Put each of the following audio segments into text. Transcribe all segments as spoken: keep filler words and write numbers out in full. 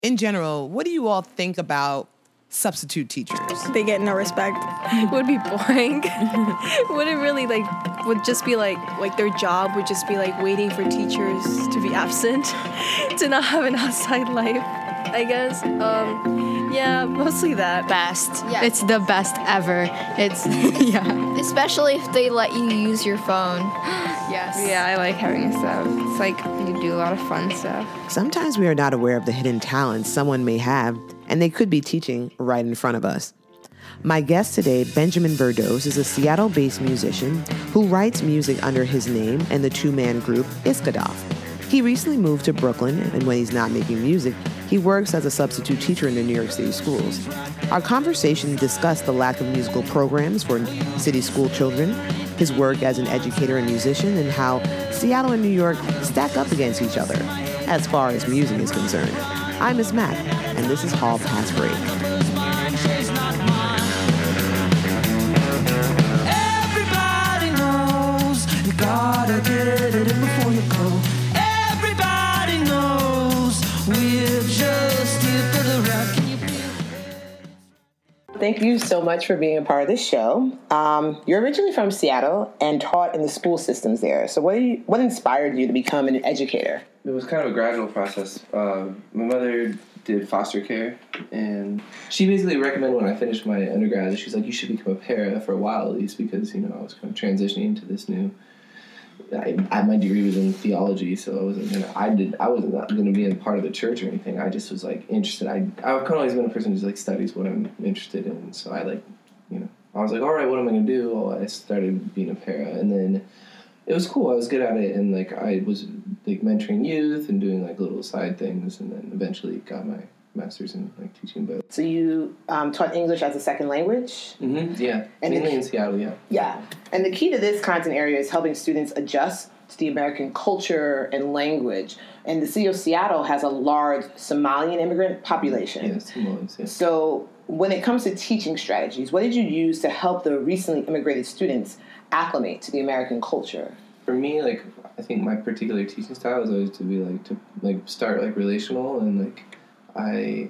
in general, what do you all think about substitute teachers? They get no respect. Would be boring. Wouldn't really like would just be like like their job would just be like waiting for teachers to be absent, to not have an outside life, I guess. Um, yeah, mostly that. Best. Yeah. It's the best ever. It's yeah. Especially if they let you use your phone. Yes. Yeah, I like having stuff. It's like you do a lot of fun stuff. Sometimes we are not aware of the hidden talents someone may have, and they could be teaching right in front of us. My guest today, Benjamin Verdoes, is a Seattle-based musician who writes music under his name and the two-man group Iskadoff. He recently moved to Brooklyn, and when he's not making music, he works as a substitute teacher in the New York City schools. Our conversation discussed the lack of musical programs for city school children, his work as an educator and musician, and how Seattle and New York stack up against each other as far as music is concerned. I'm Miz Mac, and this is Hall Pass Break. Everybody knows you gotta get it in before you go. Everybody knows we're just here for the ride. Can you Thank you so much for being a part of this show. Um, you're originally from Seattle and taught in the school systems there. So what, do you, what inspired you to become an educator? It was kind of a gradual process. Uh, my mother did foster care, and she basically recommended when I finished my undergrad, she's like, you should become a para for a while at least, because, you know, I was kind of transitioning into this new, I, I my degree was in theology, so I wasn't gonna, I did, I wasn't going to be a part of the church or anything. I just was like interested. I, I've kind of always been a person who just like studies what I'm interested in, so I like, you know, I was like, all right, what am I going to do? Well, I started being a para, and then it was cool. I was good at it, and like I was like mentoring youth and doing like little side things, and then eventually got my master's in like teaching. But So you um, taught English as a second language? mm-hmm, yeah, And mainly the- in Seattle, yeah. Yeah. And the key to this content area is helping students adjust to the American culture and language. And the city of Seattle has a large Somalian immigrant population. Yeah, Samoans, yeah. So when it comes to teaching strategies, what did you use to help the recently immigrated students acclimate to the American culture? For me, like, I think my particular teaching style is always to be like to like start like relational, and like I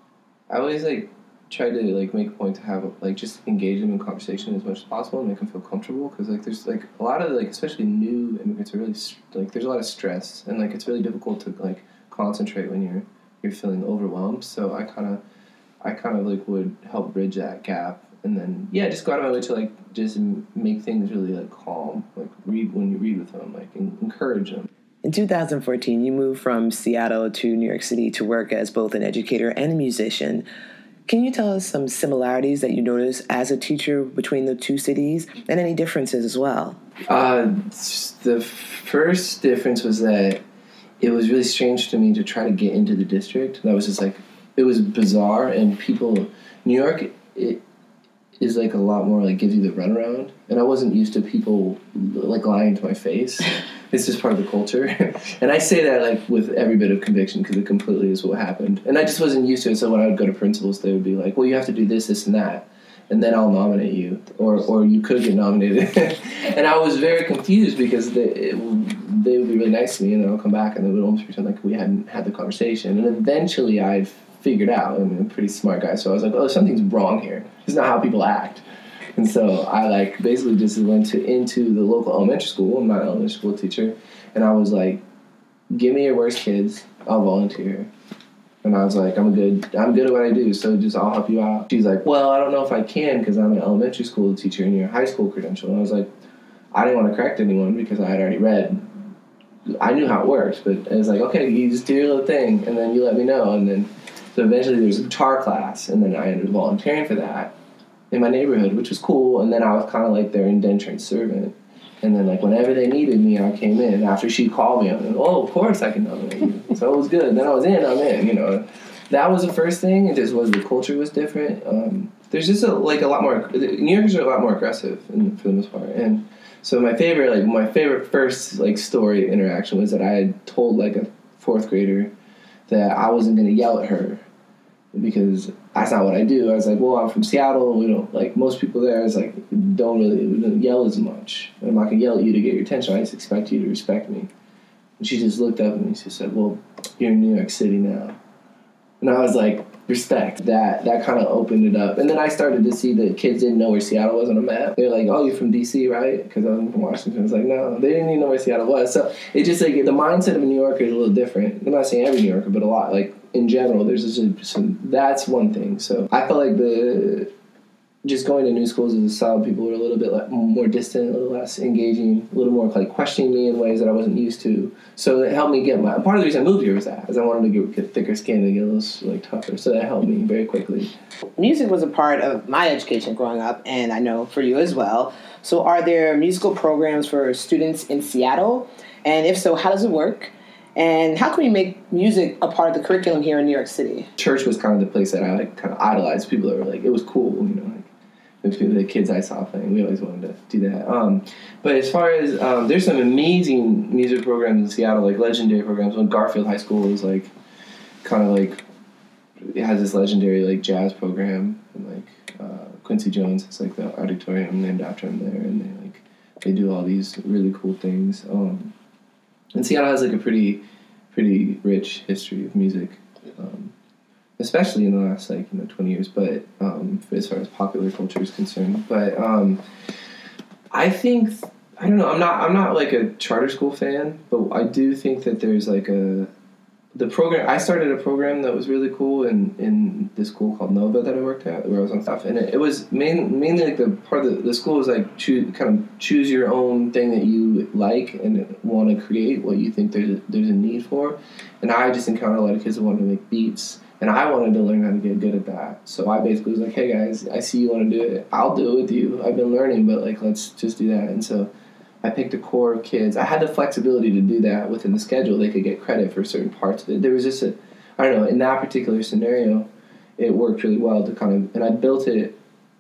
I always like try to like make a point to have like just engage them in conversation as much as possible and make them feel comfortable, because like there's like a lot of like especially new immigrants are really like there's a lot of stress, and like it's really difficult to like concentrate when you're you're feeling overwhelmed. So I kind of I kind of like would help bridge that gap. And then, yeah, just go out of my way to, like, just make things really, like, calm. Like, read when you read with them, like, encourage them. In two thousand fourteen, you moved from Seattle to New York City to work as both an educator and a musician. Can you tell us some similarities that you noticed as a teacher between the two cities, and any differences as well? Uh, the first difference was that it was really strange to me to try to get into the district. That was just, like, it was bizarre, and people... New York... it. is like a lot more like gives you the runaround, and I wasn't used to people like lying to my face. It's just part of the culture, and I say that like with every bit of conviction because it completely is what happened, and I just wasn't used to it. So when I would go to principals, they would be like, "Well, you have to do this, this, and that, and then I'll nominate you, or or you could get nominated." And I was very confused because they it, they would be really nice to me, and then I'll come back and they would almost pretend like we hadn't had the conversation, and eventually I'd figured out. I'm a pretty smart guy, so I was like, oh, something's wrong here. It's not how people act. And so I like basically just went to into the local elementary school. I'm not an elementary school teacher, and I was like, give me your worst kids, I'll volunteer. And I was like, I'm good I'm good at what I do, so just I'll help you out. She's like, well, I don't know if I can because I'm an elementary school teacher and you're a high school credential. And I was like, I didn't want to correct anyone because I had already read. I knew how it worked, but it was like, okay, you just do your little thing, and then you let me know. And then so eventually there was a guitar class, and then I ended up volunteering for that in my neighborhood, which was cool. And then I was kind of like their indentured servant. And then like whenever they needed me, I came in. After she called me, I was like, oh, of course I can nominate you. So it was good. And then I was in, I'm in, you know. That was the first thing. It just was the culture was different. Um, there's just a, like a lot more, New Yorkers are a lot more aggressive in, for the most part. And so my favorite, like my favorite first like story interaction was that I had told like a fourth grader that I wasn't going to yell at her because that's not what I do. I was like, well, I'm from Seattle. We don't, like, most people there is like, don't really we don't yell as much. I'm not going to yell at you to get your attention. I just expect you to respect me. And she just looked up at me and she said, well, you're in New York City now. And I was like, respect. That that kind of opened it up. And then I started to see that kids didn't know where Seattle was on a map. They're like, oh, you're from D C, right? Because I was from Washington. I was like, no, they didn't even know where Seattle was. So it just like, the mindset of a New Yorker is a little different. I'm not saying every New Yorker, but a lot. Like, in general, there's just some, that's one thing. So I felt like the, just going to new schools as a solid, people were a little bit like more distant, a little less engaging, a little more like questioning me in ways that I wasn't used to. So it helped me get my, part of the reason I moved here was that, is I wanted to get, get thicker skin and get a little like tougher. So that helped me very quickly. Music was a part of my education growing up, and I know for you as well. So are there musical programs for students in Seattle? And if so, how does it work? And how can we make music a part of the curriculum here in New York City? Church was kind of the place that I like, kind of idolized. People that were like, it was cool, you know, like the kids I saw playing. We always wanted to do that. Um, but as far as, um, there's some amazing music programs in Seattle, like legendary programs. When Garfield High School is like, kind of like, it has this legendary like jazz program. And like uh, Quincy Jones, it's like the auditorium named after him there. And they like, they do all these really cool things. Um, and Seattle has like a pretty, pretty rich history of music. Um, especially in the last, like, you know, twenty years, but um, as far as popular culture is concerned. But um, I think, I don't know, I'm not, I'm not like a charter school fan, but I do think that there's like a, the program, I started a program that was really cool in, in this school called Nova that I worked at, where I was on staff, and it, it was main, mainly like the part of the, the school was like, choose, kind of choose your own thing that you like and want to create, what you think there's a, there's a need for. And I just encountered a lot of kids that wanted to make beats. And I wanted to learn how to get good at that. So I basically was like, hey guys, I see you want to do it. I'll do it with you. I've been learning, but like, let's just do that. And so I picked a core of kids. I had the flexibility to do that within the schedule. They could get credit for certain parts of it. There was just a, I don't know, in that particular scenario, it worked really well to kind of, and I built it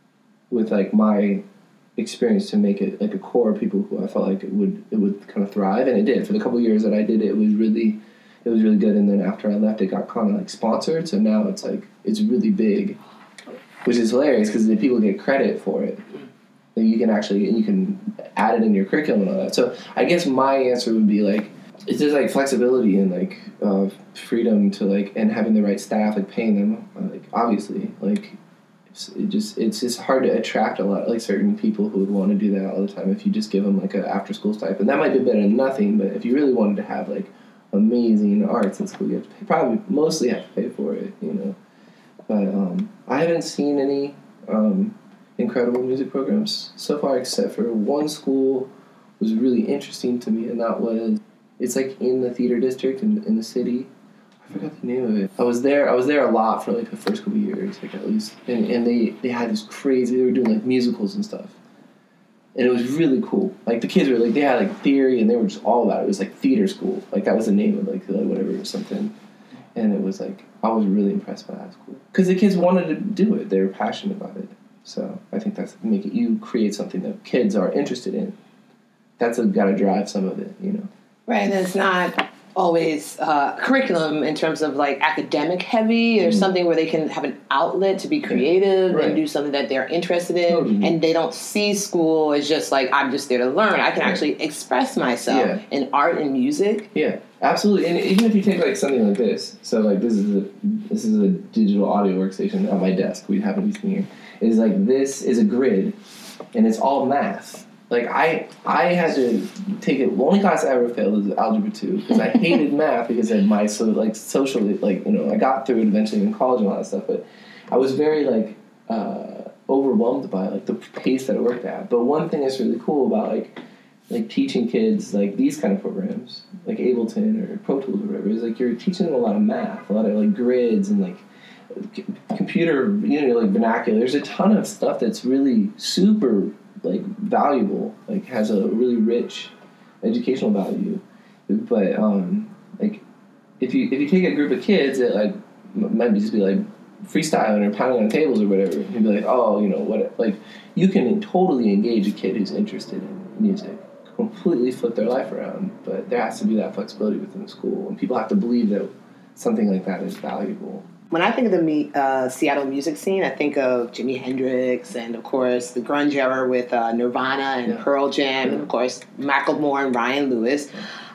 with like my experience to make it like a core of people who I felt like it would, it would kind of thrive. And it did. For the couple of years that I did it, it was really, it was really good, and then after I left, it got kind of like sponsored, so now it's like, it's really big, which is hilarious, because the people get credit for it. And you can actually, and you can add it in your curriculum and all that. So I guess my answer would be like, it's just like flexibility and like uh, freedom to like, and having the right staff, like paying them, like obviously, like it's, it just, it's just hard to attract a lot, like certain people who would want to do that all the time if you just give them like an after school stipend. That might be better than nothing, but if you really wanted to have like amazing arts in school, you have to pay, probably mostly have to pay for it, you know. But um, I haven't seen any um, incredible music programs so far, except for one school was really interesting to me, and that was, it's like in the theater district in, in the city. I forgot the name of it. I was there. I was there a lot for like the first couple of years, like at least, and and they they had this crazy. They were doing like musicals and stuff. And it was really cool. Like, the kids were, like, they had, like, theory, and they were just all about it. It was, like, theater school. Like, that was the name of, like, whatever or something. And it was, like, I was really impressed by that school. Because the kids wanted to do it. They were passionate about it. So I think that's, make it, you create something that kids are interested in. That's got to drive some of it, you know. Right, and it's not always uh, curriculum in terms of like academic heavy or mm-hmm. something where they can have an outlet to be creative right. and do something that they're interested in, totally. And they don't see school as just like, I'm just there to learn. I can right. actually express myself yeah. in art and music. Yeah, absolutely. And even if you take like something like this, so like this is a this is a digital audio workstation on my desk. We happen to be sitting here. Is like this is a grid, and it's all math. Like, I I had to take it, the only class I ever failed was Algebra two, because I hated math because of my, so, like, socially, like, you know, I got through it eventually in college and all that stuff, but I was very, like, uh, overwhelmed by, like, the pace that I worked at. But one thing that's really cool about, like, like teaching kids, like, these kind of programs, like Ableton or Pro Tools or whatever, is, like, you're teaching them a lot of math, a lot of, like, grids and, like, c- computer, you know, like, vernacular. There's a ton of stuff that's really super like valuable, like has a really rich educational value. But um, like if you if you take a group of kids that like might just be like freestyling or pounding on tables or whatever, you'd be like, oh, you know what? Like you can totally engage a kid who's interested in music, completely flip their life around. But there has to be that flexibility within the school, and people have to believe that something like that is valuable. When I think of the uh, Seattle music scene, I think of Jimi Hendrix and, of course, the grunge era with uh, Nirvana and yeah. Pearl Jam, yeah. and, of course, Macklemore and Ryan Lewis.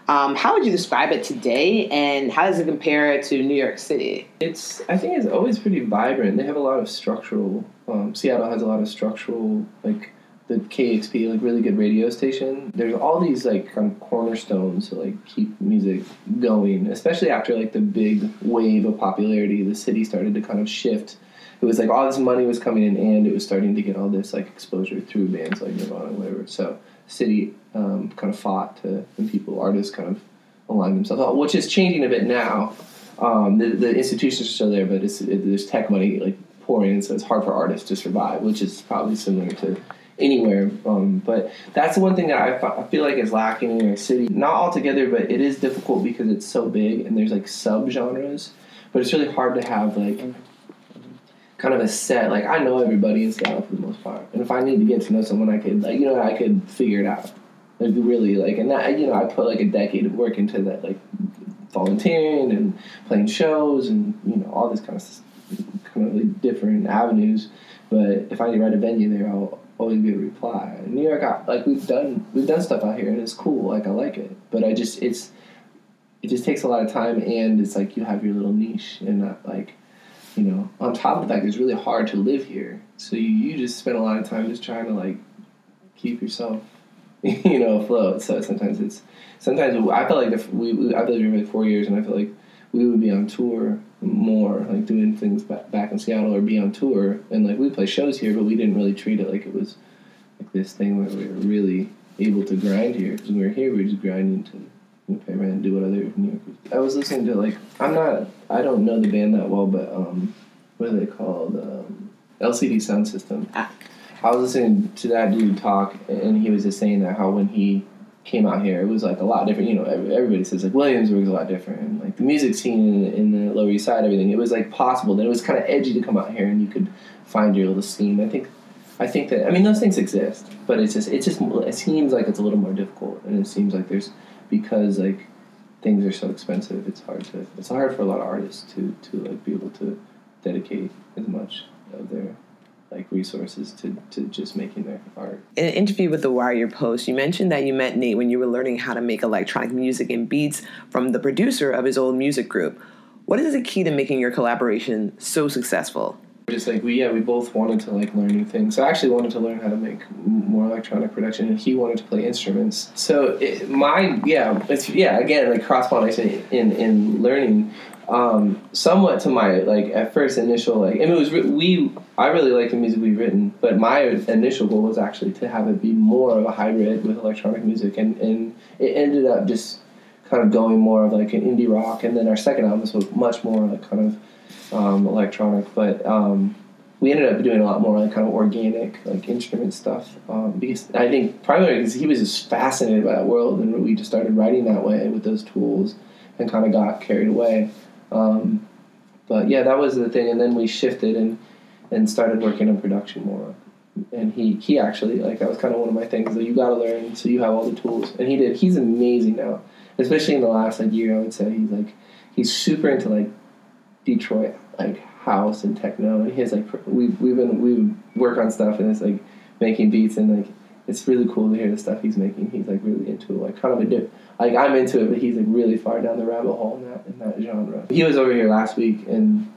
Um, how would you describe it today, and how does it compare to New York City? It's I think it's always pretty vibrant. They have a lot of structural. Um, Seattle has a lot of structural, like the K X P, like really good radio station. There's all these like kind of cornerstones to like keep music going, especially after like the big wave of popularity. The city started to kind of shift. It was like all this money was coming in, and it was starting to get all this like exposure through bands like Nirvana and whatever. So city um, kind of fought to, and people, artists kind of aligned themselves up, which is changing a bit now. Um, the, the institutions are still there, but it's, it, there's tech money like pouring in, so it's hard for artists to survive, which is probably similar to anywhere. Um, but that's the one thing that I, I feel like is lacking in New York City. Not altogether, but it is difficult because it's so big and there's like sub-genres. But it's really hard to have like kind of a set, like I know everybody in Seattle for the most part, and if I need to get to know someone, I could, like, you know, I could figure it out, like really, like, and that, you know, I put like a decade of work into that, like volunteering and playing shows and, you know, all this kind of kind of like different avenues. But if I write a venue there, I'll always be able to reply. In New York, I, like we've done we've done stuff out here and it's cool, like I like it, but I just it's it just takes a lot of time, and it's like you have your little niche and not like. You know, on top of the fact, it's really hard to live here. So you, you just spend a lot of time just trying to, like, keep yourself, you know, afloat. So sometimes it's, sometimes I feel like if we, we I've lived here for like four years, and I feel like we would be on tour more, like doing things back, back in Seattle or be on tour. And, like, we play shows here, but we didn't really treat it like it was, like, this thing where we were really able to grind here. Because when we were here, we were just grinding to pay rent and do what other New Yorkers. I was listening to, like, I'm not, I don't know the band that well, but um, what are they called? Um, L C D Sound System. Ah. I was listening to that dude talk, and he was just saying that how when he came out here, it was like a lot different. You know, everybody says like Williamsburg is a lot different, and like the music scene in, in the Lower East Side, everything. It was like possible. Then it was kind of edgy to come out here, and you could find your little scene. I think, I think that I mean those things exist, but it's just it's just it seems like it's a little more difficult, and it seems like there's. Because like things are so expensive, it's hard to it's hard for a lot of artists to, to like be able to dedicate as much of their like resources to, to just making their art. In an interview with the Wire Post, you mentioned that you met Nate when you were learning how to make electronic music and beats from the producer of his old music group. What is the key to making your collaboration so successful? Just like we, yeah, we both wanted to like learn new things. So I actually wanted to learn how to make more electronic production, and he wanted to play instruments. So it, my, yeah, it's yeah, again like cross pollination in in learning. Um, somewhat to my like at first initial like, I mean, it was we. I really like the music we've written, but my initial goal was actually to have it be more of a hybrid with electronic music, and and it ended up just kind of going more of like an indie rock, and then our second album was much more like kind of. Um, electronic, but um, we ended up doing a lot more like kind of organic, like instrument stuff. Um, because I think primarily because he was just fascinated by that world, and we just started writing that way with those tools, and kind of got carried away. Um, but yeah, that was the thing, and then we shifted and and started working on production more. And he he actually like that was kind of one of my things that you got to learn, so you have all the tools, and he did. He's amazing now, especially in the last like year. I would say he's like he's super into like. Detroit like house and techno, and he's like we we've been we work on stuff, and it's like making beats, and like it's really cool to hear the stuff he's making. He's like really into it, like kind of a dip. Like I'm into it, but he's like really far down the rabbit hole in that in that genre. He was over here last week, and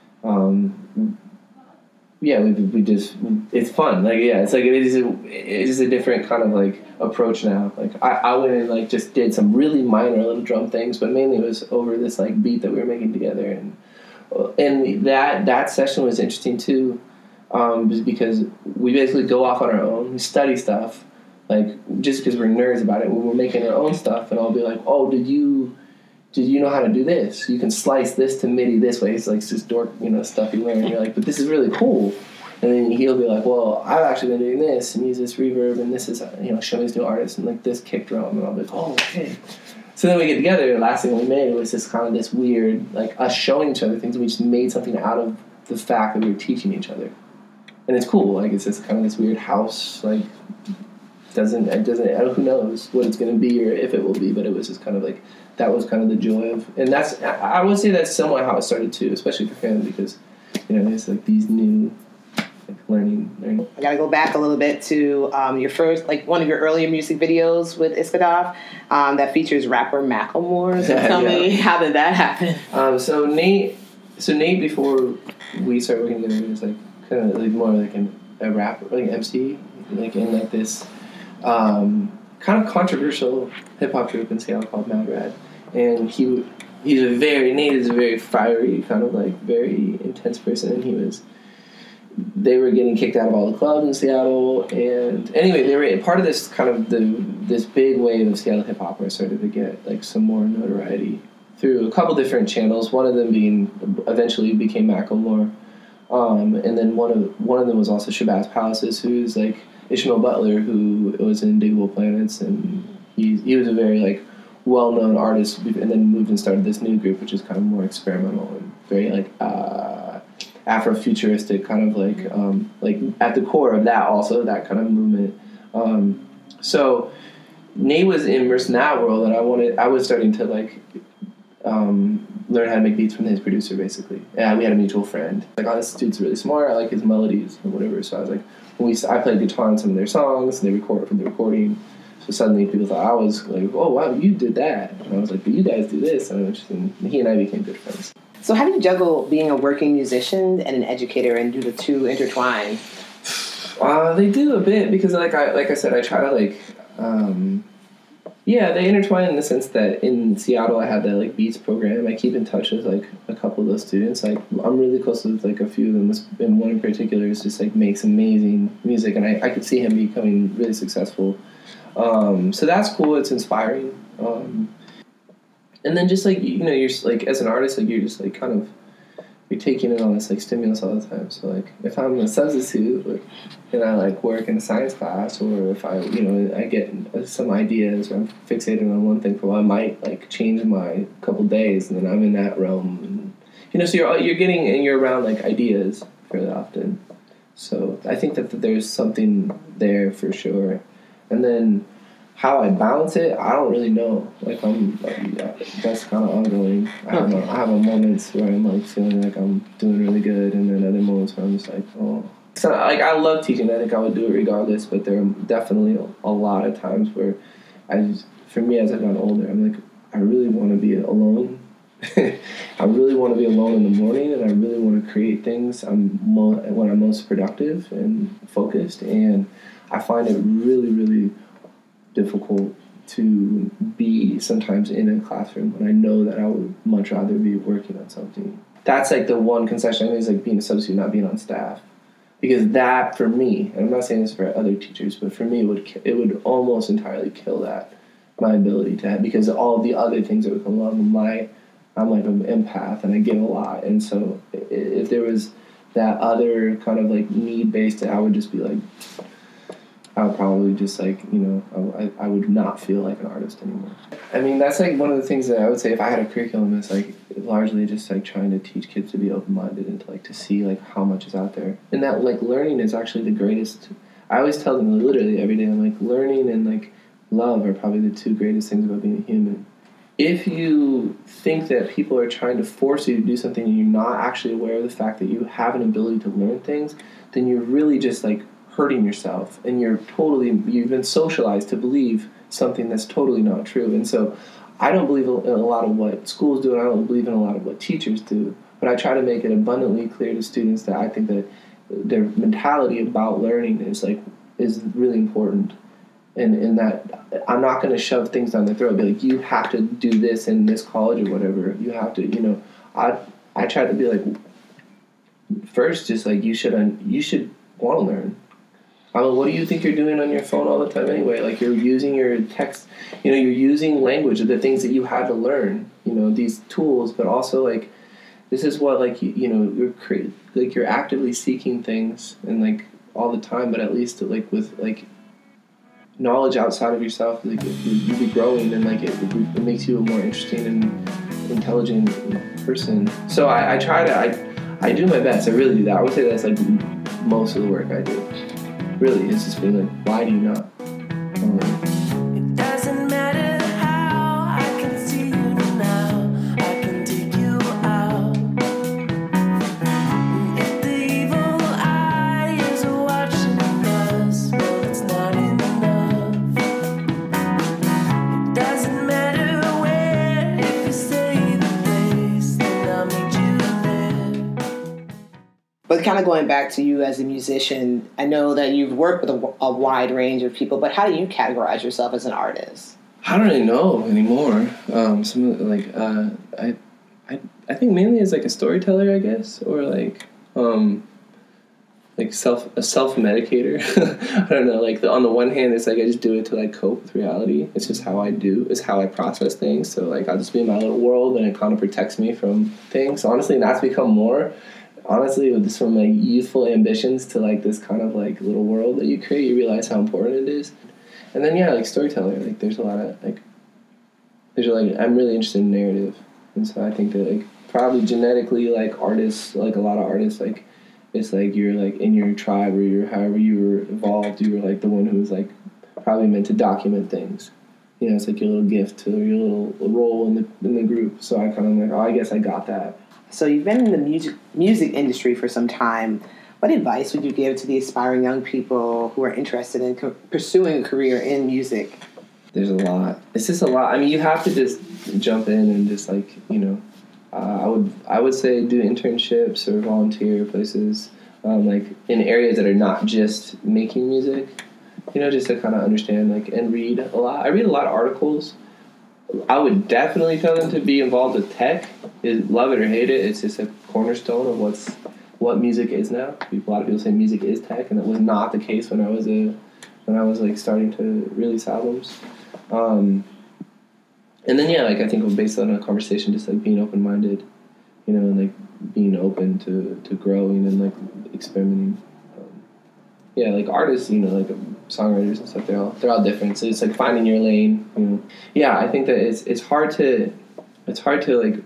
um yeah, we we just it's fun. Like yeah, it's like it is a, it is a different kind of like approach now. Like I, I went and like just did some really minor little drum things, but mainly it was over this like beat that we were making together. And And that that session was interesting too, um, because we basically go off on our own. We study stuff, like just because we're nerds about it. When we're making our own stuff, and I'll be like, "Oh, did you did you know how to do this? You can slice this to MIDI this way." It's like this dork, you know, stuff you learn. And you're like, "But this is really cool." And then he'll be like, "Well, I've actually been doing this and use this reverb, and this is you know show me this new artist and like this kick drum." And I'll be like, "Oh, okay." So then we get together, the last thing we made was this kind of this weird, like, us showing each other things. We just made something out of the fact that we were teaching each other. And it's cool. Like, it's just kind of this weird house, like, doesn't, it doesn't, I don't, who knows what it's going to be or if it will be, but it was just kind of like, that was kind of the joy of, and that's, I would say that's somewhat how it started too, especially for him, because, you know, there's like these new, like, learning. learning. I gotta go back a little bit to um, your first, like one of your earlier music videos with Iskadov um, that features rapper Macklemore. So tell Yeah. me, how did that happen? Um, so Nate, so Nate before we started working together, he was like kind of like more like an, a rapper, like M C, like in like this um, kind of controversial hip hop group in Seattle called Mad Rad, and he he's a very Nate is a very fiery, kind of like very intense person, and he was. They were getting kicked out of all the clubs in Seattle, and anyway, they were part of this kind of the this big wave of Seattle hip hop where I started to get like some more notoriety through a couple different channels. One of them being eventually became Macklemore, um, and then one of one of them was also Shabazz Palaces, who's like Ishmael Butler, who was in Indiggable Planets, and he he was a very like well known artist, and then moved and started this new group, which is kind of more experimental and very like. Uh, Afrofuturistic kind of like um, like at the core of that also that kind of movement. Um, so Nate was immersed in that world, and I wanted I was starting to like um, learn how to make beats from his producer basically. And we had a mutual friend. Like, oh, this dude's really smart. I like his melodies or whatever. So I was like, when we I played guitar on some of their songs, and they recorded from the recording. So suddenly people thought I was like, oh wow, you did that, and I was like, but you guys do this, and, was just, and he and I became good friends. So how do you juggle being a working musician and an educator, and do the two intertwine? Uh, they do a bit because, like I like I said, I try to like, um, yeah, they intertwine in the sense that in Seattle I had that like Beats program. I keep in touch with like a couple of those students. Like I'm really close with like a few of them, and one in particular is just like makes amazing music, and I, I could see him becoming really successful. Um, so that's cool. It's inspiring. Um, And then just like, you know, you're like, as an artist, like you're just like kind of, you're taking in all this like stimulus all the time. So like if I'm a substitute like, and I like work in a science class, or if I, you know, I get some ideas, or I'm fixated on one thing for a while, I might like change my couple days, and then I'm in that realm. And, you know, so you're, you're getting, and you're around like ideas fairly often. So I think that, that there's something there for sure. And then how I balance it, I don't really know. Like I'm, like, that's kind of ongoing. I have, a, I have a moments where I'm like feeling like I'm doing really good, and then other moments where I'm just like, oh. So like I love teaching. I think I would do it regardless. But there are definitely a lot of times where, I just, for me as I've gotten older, I'm like, I really want to be alone. I really want to be alone in the morning, and I really want to create things. I'm mo- when I'm most productive and focused, and I find it really, really difficult to be sometimes in a classroom when I know that I would much rather be working on something. That's like the one concession I think is like being a substitute, not being on staff, because that for me, and I'm not saying this for other teachers, but for me it would it would almost entirely kill that my ability to have, because of all the other things that would come along. My I'm like an empath, and I give a lot, and so if there was that other kind of like need based, I would just be like. I would probably just like, you know, I, I would not feel like an artist anymore. I mean, that's like one of the things that I would say if I had a curriculum is like largely just like trying to teach kids to be open-minded and to like to see like how much is out there. And that like learning is actually the greatest. I always tell them literally every day, I'm like, learning and like love are probably the two greatest things about being a human. If you think that people are trying to force you to do something and you're not actually aware of the fact that you have an ability to learn things, then you're really just like hurting yourself, and you're totally, you've been socialized to believe something that's totally not true. And so I don't believe in a lot of what schools do, and I don't believe in a lot of what teachers do, but I try to make it abundantly clear to students that I think that their mentality about learning is like is really important, and in that I'm not going to shove things down their throat, be like, you have to do this in this college or whatever, you have to, you know, I I try to be like, first just like you should you should want to learn. I mean, what do you think you're doing on your phone all the time anyway? Like, you're using your text, you know, you're using language, the things that you had to learn, you know, these tools, but also, like, this is what, like, you, you know, you're cre- like, you're actively seeking things, and, like, all the time, but at least, like, with, like, knowledge outside of yourself, like, you'll be growing, and, like, it, it makes you a more interesting and intelligent person. So I, I try to, I, I do my best, I really do that. I would say that's, like, most of the work I do. Really, it's just being like, why do you not? Um, It doesn't matter how I can see you now, I can take you out. If the evil eye is But kind of going back to you as a musician, I know that you've worked with a, a wide range of people, but how do you categorize yourself as an artist? I don't really know anymore. Um, some of the, like uh, I, I, I think mainly as like a storyteller, I guess, or like, um, like self a self medicator. I don't know. Like the, on the one hand, it's like I just do it to like cope with reality. It's just how I do. It's how I process things. So like I'll just be in my little world, and it kind of protects me from things. So honestly, that's become more. Honestly, with this, from like youthful ambitions to like this kind of like little world that you create, you realize how important it is. And then yeah, like storyteller, like there's a lot of like there's like I'm really interested in narrative, and so I think that like probably genetically like artists, like a lot of artists, like it's like you're like in your tribe or you're however you were evolved, you were like the one who was like probably meant to document things. You know, it's like your little gift to your little role in the in the group. So I kind of like, oh, I guess I got that. So you've been in the music music industry for some time. What advice would you give to the aspiring young people who are interested in co- pursuing a career in music? There's a lot. It's just a lot. I mean, you have to just jump in and just like, you know, uh, I would I would say do internships or volunteer places, um, like in areas that are not just making music, you know, just to kind of understand like and read a lot. I read a lot of articles. I would definitely tell them to be involved with tech. Is love it or hate it, it's just a cornerstone of what's what music is now. People, a lot of people say music is tech, and it was not the case when I was a when I was like starting to release albums. Um, and then yeah, like I think based on a conversation, just like being open minded, you know, and like being open to, to growing and like experimenting. Um, yeah, like artists, you know, like songwriters and stuff, they're all they're all different. So it's like finding your lane. You know, yeah, I think that it's it's hard to it's hard to like.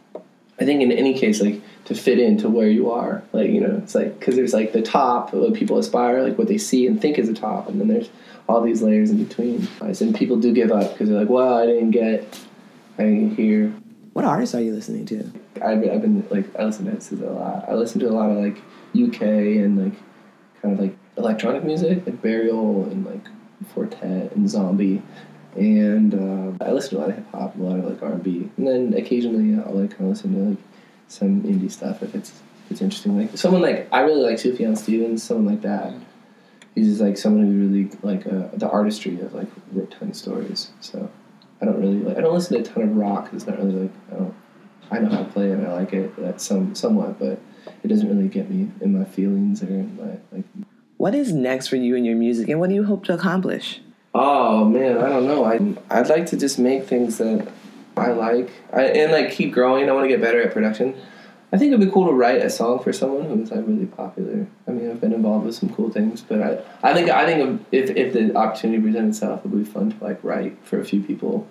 I think in any case, like, to fit into where you are, like, you know, it's like, because there's, like, the top of what people aspire, like, what they see and think is the top, and then there's all these layers in between. And people do give up, because they're like, well, I didn't get, I didn't hear. What artists are you listening to? I've been, I've been like, I listen to S Z A a lot. I listen to a lot of, like, U K and, like, kind of, like, electronic music, like Burial and, like, Fortet and Zombie. And uh, I listen to a lot of hip hop, a lot of like R and B, and then occasionally I'll like kind of listen to like some indie stuff if it's if it's interesting. Like someone like I really like Sufjan Stevens, someone like that. He's just like someone who really like uh, the artistry of like wrote telling stories. So I don't really like I don't listen to a ton of rock. It's not really like I don't I know how to play it and I like it that's some somewhat, but it doesn't really get me in my feelings or in my like. What is next for you in your music, and what do you hope to accomplish? Oh man, I don't know. I I'd like to just make things that I like, I, and like keep growing. I want to get better at production. I think it'd be cool to write a song for someone who's like really popular. I mean, I've been involved with some cool things, but I I think I think if if the opportunity presents itself, it would be fun to like write for a few people.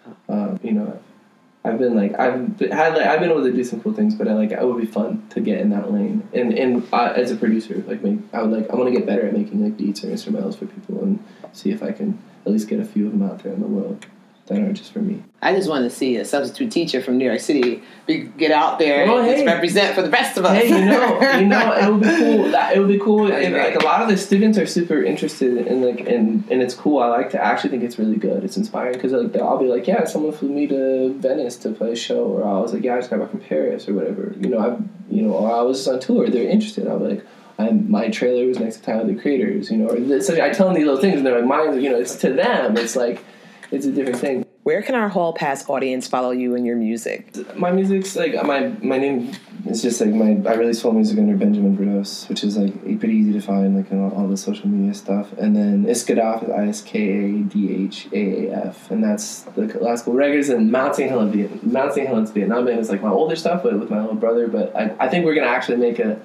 Um, you know, I've been like I've been, had like I've been able to do some cool things, but I like it would be fun to get in that lane. And and uh, as a producer, like make I would like I want to get better at making like beats or instrumentals for people and see if I can at least get a few of them out there in the world that aren't just for me. I just want to see a substitute teacher from New York City be, get out there oh, and hey. just represent for the rest of us. Hey, you know, you know, it would be cool. That, it would be cool. If, like a lot of the students are super interested in like, and and it's cool. I like to I actually think it's really good. It's inspiring because like I'll be like, yeah, someone flew me to Venice to play a show, or I was like, yeah, I just got back from Paris or whatever. You know, I you know, or I was just on tour. They're interested. I'll be like. I'm, my trailer was next to Tyler the Creators, you know, or so I tell them these little things and they're like, mine, you know, it's to them. It's like, it's a different thing. Where can our Hall Pass audience follow you and your music? My music's like, my my name is just like, my I release full music under Benjamin Verdos, which is like pretty easy to find, like in all, all the social media stuff. And then Iskadaf is I S K A D H A A F, and that's the last couple records. And Mount Saint Helens, Vietnam, Mount Saint Helens, Vietnam band is like my older stuff, but with my little brother. But I, I think we're going to actually make a,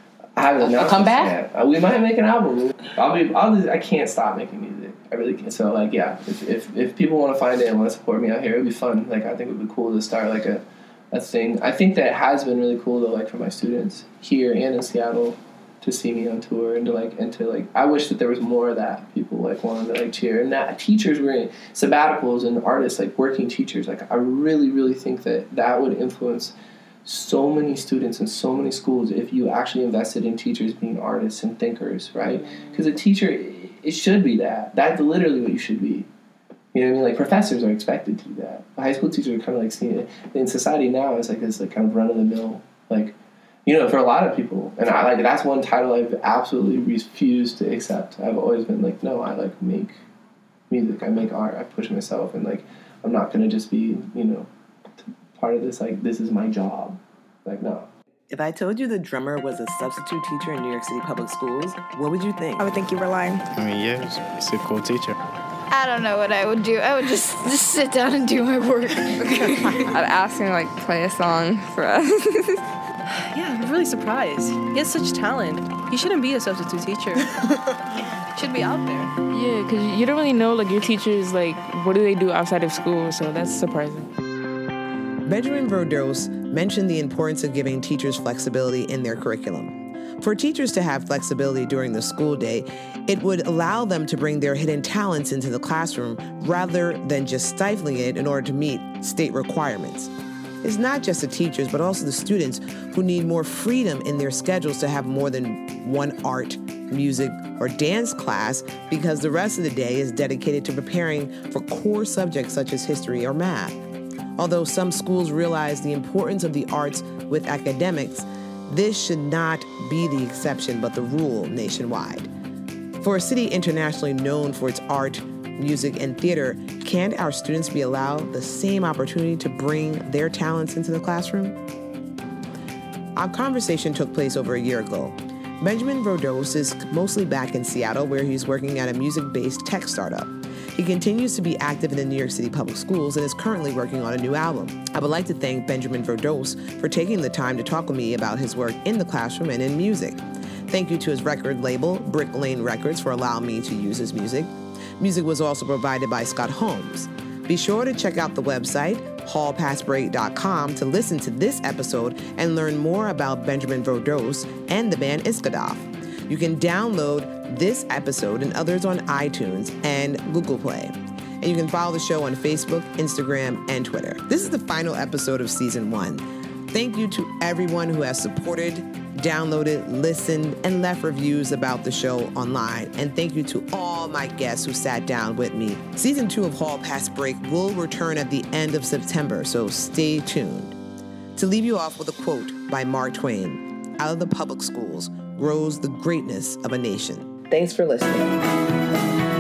I haven't announced come back? Uh, we might make an album. I'll be. I'll just, I can't stop making music. I really can't. So like, yeah. If if, if people want to find it and want to support me out here, it'd be fun. Like I think it would be cool to start like a, a thing. I think that it has been really cool though, like for my students here and in Seattle, to see me on tour and to like and to like. I wish that there was more of that. People like wanted to like cheer and that teachers were in sabbaticals and artists like working teachers. Like I really really think that that would influence so many students in so many schools if you actually invested in teachers being artists and thinkers, right? Because a teacher, it should be that. That's literally what you should be. You know what I mean? Like professors are expected to do that. High school teachers are kind of like seeing it in society now. It's like this like kind of run of the mill, like you know, for a lot of people, and I like that's one title I've absolutely refused to accept. I've always been like, no, I like make music, I make art, I push myself, and like I'm not gonna just be, you know, part of this. Like this is my job. Like no. If I told you the drummer was a substitute teacher in New York City public schools, what would you think? I would think you were lying. I mean, yeah, it's, it's a cool teacher. I don't know what I would do. I would just, just sit down and do my work. I'd ask him to like play a song for us. Yeah, I'm really surprised. He has such talent. He shouldn't be a substitute teacher. He should be out there. Yeah, because you don't really know, like, your teachers, like, what do they do outside of school, so that's surprising. Benjamin Verdoes mentioned the importance of giving teachers flexibility in their curriculum. For teachers to have flexibility during the school day, it would allow them to bring their hidden talents into the classroom rather than just stifling it in order to meet state requirements. It's not just the teachers, but also the students who need more freedom in their schedules to have more than one art, music, or dance class because the rest of the day is dedicated to preparing for core subjects such as history or math. Although some schools realize the importance of the arts with academics, this should not be the exception but the rule nationwide. For a city internationally known for its art, music, and theater, can't our students be allowed the same opportunity to bring their talents into the classroom? Our conversation took place over a year ago. Benjamin Verdoes is mostly back in Seattle, where he's working at a music-based tech startup. He continues to be active in the New York City public schools and is currently working on a new album. I would like to thank Benjamin Verdoes for taking the time to talk with me about his work in the classroom and in music. Thank you to his record label, Brick Lane Records, for allowing me to use his music. Music was also provided by Scott Holmes. Be sure to check out the website, hall pass break dot com, to listen to this episode and learn more about Benjamin Verdoes and the band Iskadoff. You can download this episode and others on iTunes and Google Play. And you can follow the show on Facebook, Instagram, and Twitter. This is the final episode of season one. Thank you to everyone who has supported, downloaded, listened, and left reviews about the show online. And thank you to all my guests who sat down with me. Season two of Hall Pass Break will return at the end of September, so stay tuned. To leave you off with a quote by Mark Twain, "Out of the public schools grows the greatness of a nation." Thanks for listening.